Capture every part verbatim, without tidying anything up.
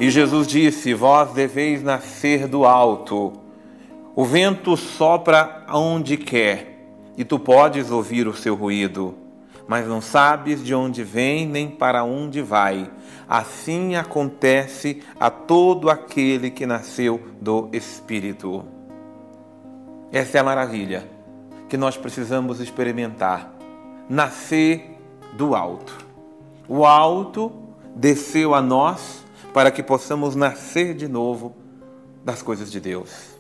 E Jesus disse: vós deveis nascer do alto. O vento sopra onde quer, e tu podes ouvir o seu ruído, mas não sabes de onde vem nem para onde vai. Assim acontece a todo aquele que nasceu do Espírito. Essa é a maravilha que nós precisamos experimentar. Nascer do alto. O alto desceu a nós para que possamos nascer de novo das coisas de Deus.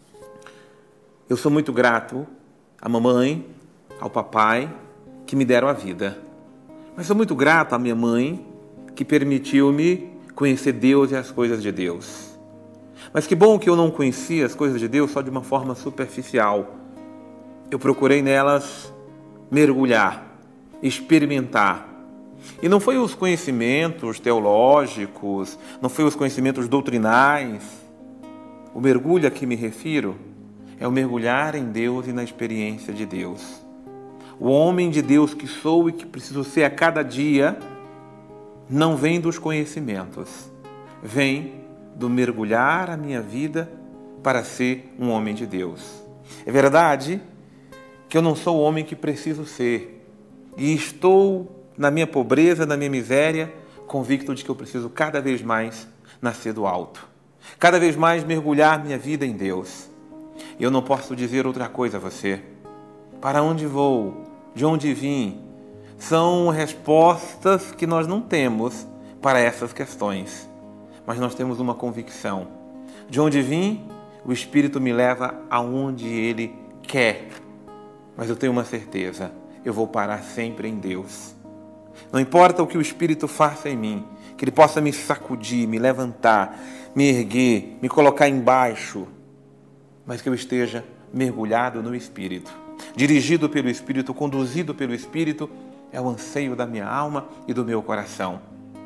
Eu sou muito grato à mamãe, ao papai, que me deram a vida. Mas sou muito grato à minha mãe, que permitiu-me conhecer Deus e as coisas de Deus. Mas que bom que eu não conhecia as coisas de Deus só de uma forma superficial. Eu procurei nelas mergulhar, experimentar. E não foi os conhecimentos teológicos, não foi os conhecimentos doutrinais. O mergulho a que me refiro é o mergulhar em Deus e na experiência de Deus. O homem de Deus que sou e que preciso ser a cada dia não vem dos conhecimentos, vem do mergulhar a minha vida para ser um homem de Deus. É verdade que eu não sou o homem que preciso ser e estou na minha pobreza, na minha miséria, convicto de que eu preciso cada vez mais nascer do alto, cada vez mais mergulhar minha vida em Deus. Eu não posso dizer outra coisa a você. Para onde vou? De onde vim? São respostas que nós não temos para essas questões. Mas nós temos uma convicção. De onde vim, o Espírito me leva aonde Ele quer. Mas eu tenho uma certeza. Eu vou parar sempre em Deus. Não importa o que o Espírito faça em mim, que Ele possa me sacudir, me levantar, me erguer, me colocar embaixo, mas que eu esteja mergulhado no Espírito, dirigido pelo Espírito, conduzido pelo Espírito, é o anseio da minha alma e do meu coração.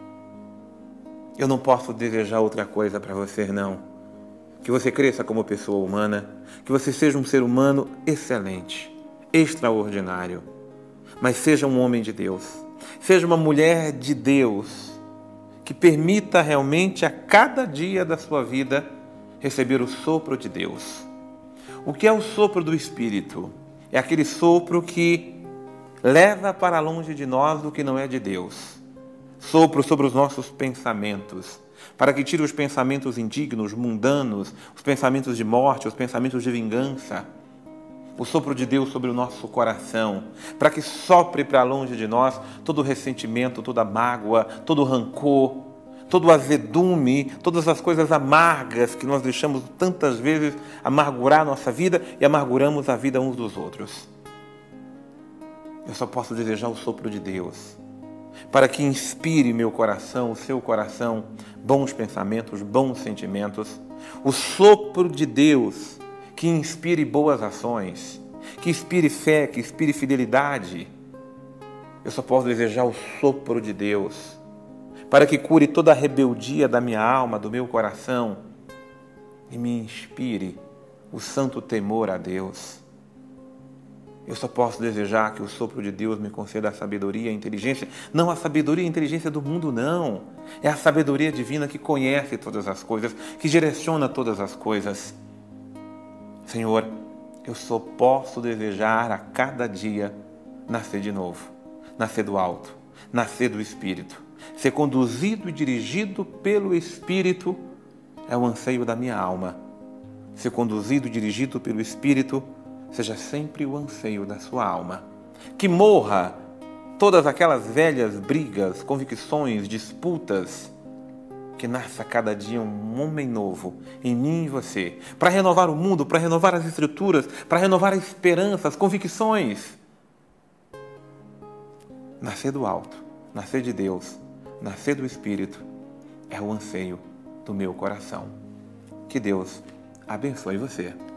Eu não posso desejar outra coisa para você, não. Que você cresça como pessoa humana, que você seja um ser humano excelente, extraordinário, mas seja um homem de Deus, seja uma mulher de Deus, que permita realmente a cada dia da sua vida receber o sopro de Deus. O que é o sopro do Espírito? É aquele sopro que leva para longe de nós o que não é de Deus. Sopro sobre os nossos pensamentos, para que tire os pensamentos indignos, mundanos, os pensamentos de morte, os pensamentos de vingança. O sopro de Deus sobre o nosso coração, para que sopre para longe de nós todo o ressentimento, toda mágoa, todo o rancor, todo o azedume, todas as coisas amargas que nós deixamos tantas vezes amargurar a nossa vida e amarguramos a vida uns dos outros. Eu só posso desejar o sopro de Deus, para que inspire meu coração, o seu coração, bons pensamentos, bons sentimentos. O sopro de Deus que inspire boas ações, que inspire fé, que inspire fidelidade. Eu só posso desejar o sopro de Deus, para que cure toda a rebeldia da minha alma, do meu coração, e me inspire o santo temor a Deus. Eu só posso desejar que o sopro de Deus me conceda a sabedoria e a inteligência, não a sabedoria e a inteligência do mundo, não. É a sabedoria divina que conhece todas as coisas, que direciona todas as coisas. Senhor, eu só posso desejar a cada dia nascer de novo, nascer do alto, nascer do Espírito. Ser conduzido e dirigido pelo Espírito é o anseio da minha alma. Ser conduzido e dirigido pelo Espírito seja sempre o anseio da sua alma. Que morra todas aquelas velhas brigas, convicções, disputas. Que nasça cada dia um homem novo em mim e você, para renovar o mundo, para renovar as estruturas, para renovar a esperança, as convicções. Nascer do alto, nascer de Deus, nascer do Espírito é o anseio do meu coração. Que Deus abençoe você.